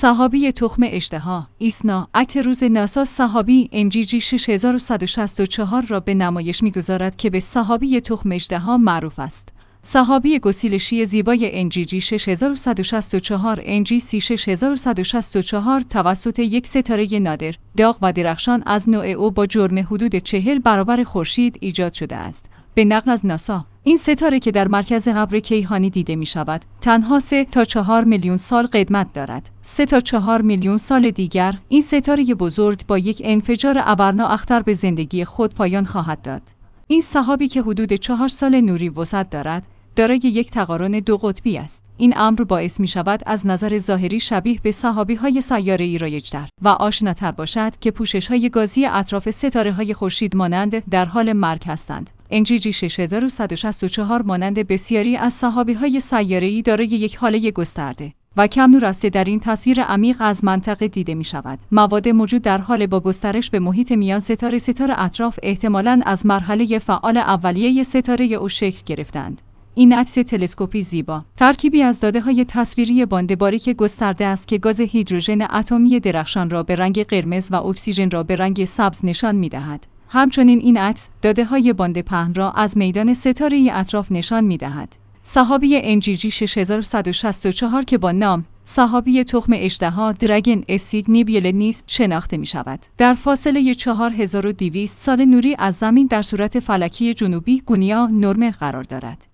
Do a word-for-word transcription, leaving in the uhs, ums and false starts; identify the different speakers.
Speaker 1: سحابی تخم اژدها ایسنا عکس روز ناسا سحابی ام جی جی شش هزار و صد و شصت و چهار را به نمایش می‌گذارد که به سحابی تخم اژدها معروف است. سحابی گسیلشی زیبای ان جی جی شش هزار و صد و شصت و چهار ان جی سی شش هزار و صد و شصت و چهار توسط یک ستاره نادر، داغ و درخشان از نوع او با جرم حدود چهل برابر خورشید ایجاد شده است. به نقل از ناسا، این ستاره که در مرکز ابر کیهانی دیده می شود، تنها سه تا چهار میلیون سال قدمت دارد. سه تا چهار میلیون سال دیگر، این ستاره بزرگ با یک انفجار ابرنااختر به زندگی خود پایان خواهد داد. این سحابی که حدود چهار سال نوری وسعت دارد، دارای یک تقارن دو قطبی است. این امر باعث می شود از نظر ظاهری شبیه به سحابی‌های سیاره‌ای رایج‌تر و آشناتر باشد که پوشش‌های گازی اطراف ستاره‌های خورشید مانند در حال مرگ هستند. ان جی جی شش هزار و صد و شصت و چهار مانند بسیاری از سحابی‌های سیاره‌ای دارای یک هاله گسترده و کم نور است که در این تصویر عمیق از منطقه دیده می شود. مواد موجود در حال با گسترش به محیط میان ستاره ستاره اطراف احتمالاً از مرحله فعال اولیه ستاره او شکل گرفتند. این عکس تلسکوپی زیبا، ترکیبی از داده‌های تصویری باند باریک گسترده است که گاز هیدروژن اتمی درخشان را به رنگ قرمز و اکسیژن را به رنگ سبز نشان می‌دهد. همچنین این عکس داده‌های باند پهن را از میدان ستاره‌ای اطراف نشان می‌دهد. سحابی ان جی جی شش هزار و صد و شصت و چهار که با نام سحابی تخم اژدها درگن اسید نیبیلنیس شناخته می شود. در فاصله چهار هزار و دویست سال نوری از زمین در صورت فلکی جنوبی گونیا نورمه قرار دارد.